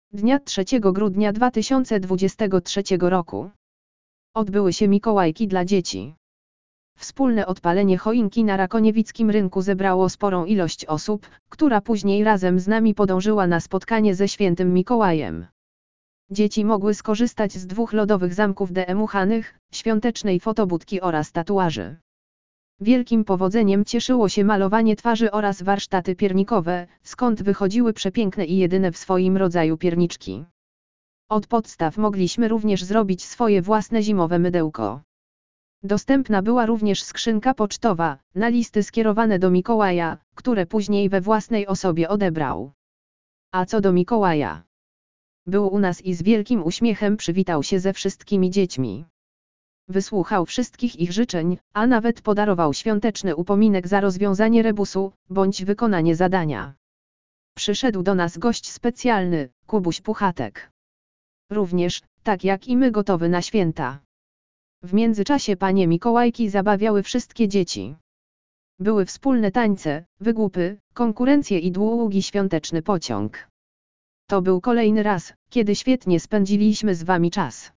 Dnia 3 grudnia 2023 roku odbyły się Mikołajki dla dzieci. Wspólne odpalenie choinki na Rakoniewickim Rynku zebrało sporą ilość osób, która później razem z nami podążyła na spotkanie ze Świętym Mikołajem. Dzieci mogły skorzystać z 2 lodowych zamków dmuchanych, świątecznej fotobudki oraz tatuaży. Wielkim powodzeniem cieszyło się malowanie twarzy oraz warsztaty piernikowe, skąd wychodziły przepiękne i jedyne w swoim rodzaju pierniczki. Od podstaw mogliśmy również zrobić swoje własne zimowe mydełko. Dostępna była również skrzynka pocztowa, na listy skierowane do Mikołaja, które później we własnej osobie odebrał. A co do Mikołaja? Był u nas i z wielkim uśmiechem przywitał się ze wszystkimi dziećmi. Wysłuchał wszystkich ich życzeń, a nawet podarował świąteczny upominek za rozwiązanie rebusu, bądź wykonanie zadania. Przyszedł do nas gość specjalny, Kubuś Puchatek. Również, tak jak i my, gotowy na święta. W międzyczasie panie Mikołajki zabawiały wszystkie dzieci. Były wspólne tańce, wygłupy, konkurencje i długi świąteczny pociąg. To był kolejny raz, kiedy świetnie spędziliśmy z wami czas.